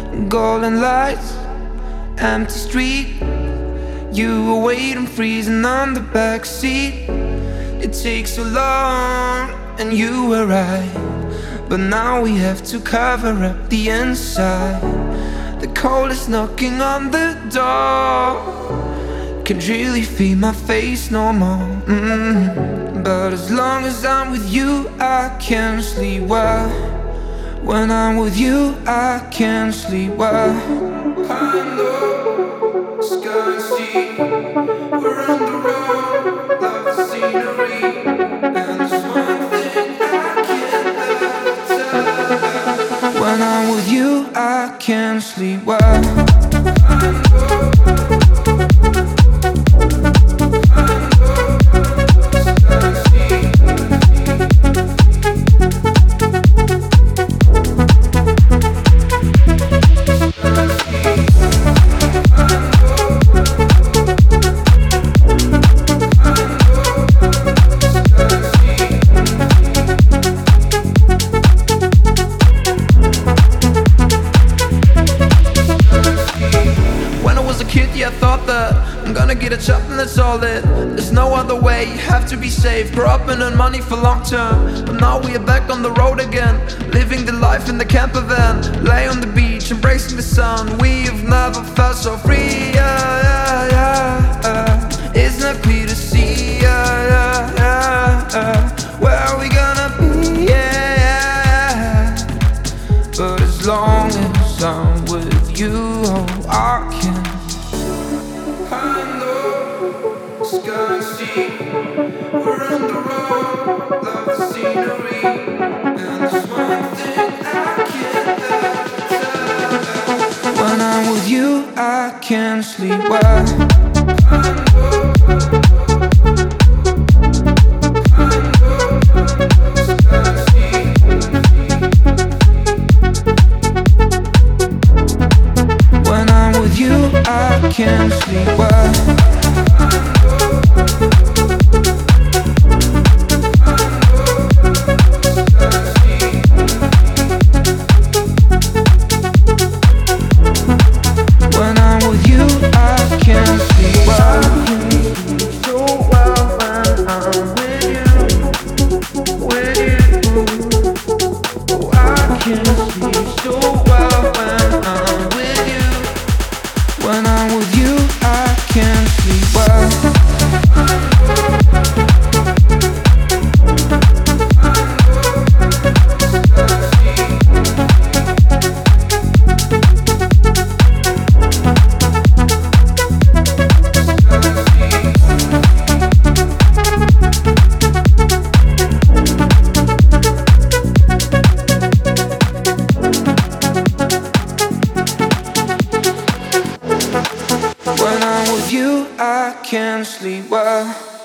Golden lights, empty street. You were waiting, freezing on the back seat. It takes so long, and you were right. But now we have to cover up the inside. The cold is knocking on the door. Can't really feel my face no more. But as long as I'm with you, I can sleep well. When I'm with you, I can sleep well. I know, sky and sea, we're on the road, love the scenery. And there's one thing I can't tell. When I'm with you, I can sleep well. I know. I thought that I'm gonna get a job and that's all it. There's no other way, you have to be safe. Grow up and earn money for long term. But now we are back on the road again, living the life in the camper van. Lay on the beach, embracing the sun. We've never felt so free, It's not clear to see, Where are we gonna be, But as long as I'm with you, oh, I can. I know, sky and sea, we're on the road, love the scenery. And there's one thing I can't tell. When I'm with you, I can sleep well. I know, sky and sea. When I'm with you, I can sleep well. When I'm with you, I can sleep well. So well when I'm with you, Oh, I can sleep so well when I'm with you. When I'm with you, I can sleep well. When I'm with you, I can sleep well.